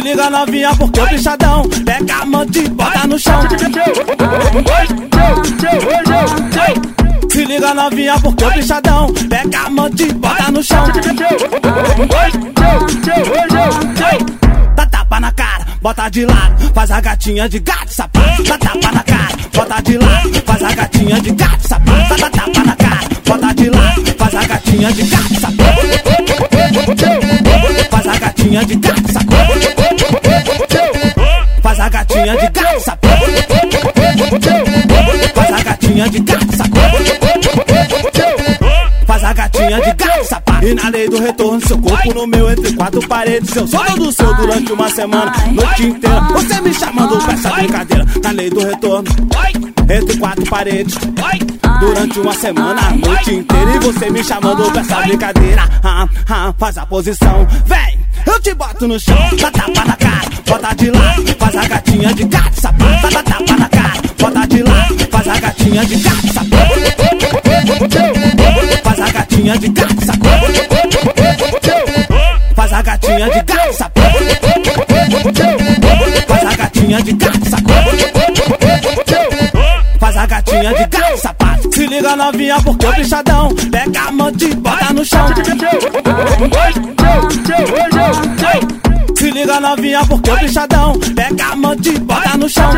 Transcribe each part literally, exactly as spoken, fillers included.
Se liga novinha porque o bichadão pega a mão e bota no chão. Se liga novinha porque o bichadão pega a mão e bota no chão. Dá tapa na cara, bota de lado, faz a gatinha de gato sapato. Dá tapa na cara, bota de lado, faz a gatinha de gato sapato. Dá tapa na cara, bota de lado, faz a gatinha de gato sapato. Faz a gatinha de gato sapato. Faz a gatinha de gato sapato. Faz a gatinha de gato sapato. Faz a gatinha de gato sapato. E na lei do retorno, seu corpo no meu entre quatro paredes. Eu sou do seu durante uma semana, noite inteira. Você me chamando pra essa brincadeira. Na lei do retorno, entre quatro paredes, durante uma semana, a noite inteira. E você me chamando pra essa brincadeira. ah, ah, Faz a posição, vem, eu te boto no chão. Dá tapa na cara, bota de lado, faz a gatinha de gato sapato. Dá tapa na cara, bota de lado, faz a gatinha de gato sapato. Faz a gatinha de gato sapato. Faz a gatinha de gato sapato. Faz a gatinha de gato sapato. Faz a gatinha de gato sapato. Se liga novinha porque o bichadão pega a mão e bota no chão. Se liga novinha porque o bichadão pega a mão e bota no chão.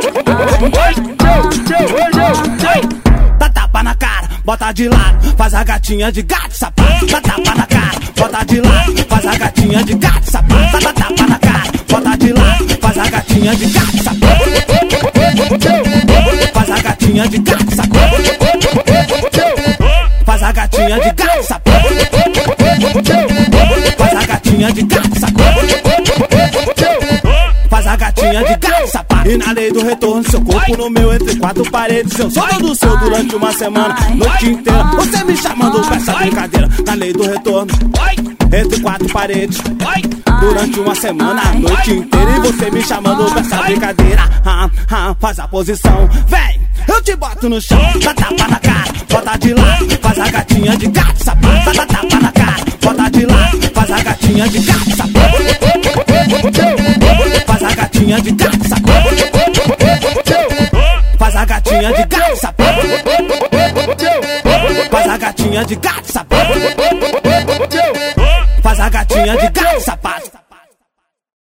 Dá tapa na cara, bota de lado, faz a gatinha de gato sapato. Dá tapa na cara, bota de lado, faz a gatinha de gato sapato. Dá tapa na cara, bota de lado, faz a gatinha de gato sapato. Faz a gatinha de gato sapato. Faz a gatinha de gato sapato. Faz a gatinha de gato sapato. Faz a gatinha de gato sapato. E na lei do retorno, seu corpo no meu entre quatro paredes. Eu sou do seu durante uma semana, noite inteira. Você me chamando pra essa brincadeira. Na lei do retorno, entre quatro paredes, durante uma semana, a noite inteira. E você me chamando pra essa brincadeira. ah, ah, Faz a posição, vem, eu te boto no chão. Dá tapa na cara, bota de lado, faz a gatinha de gato sapato. Dá tapa na cara, bota de lado, faz a gatinha de gato sapato. Faz a gatinha de gato sapato. Faz a gatinha de gato sapato. Faz a gatinha de gato sapato. Faz a gatinha de gato sapato.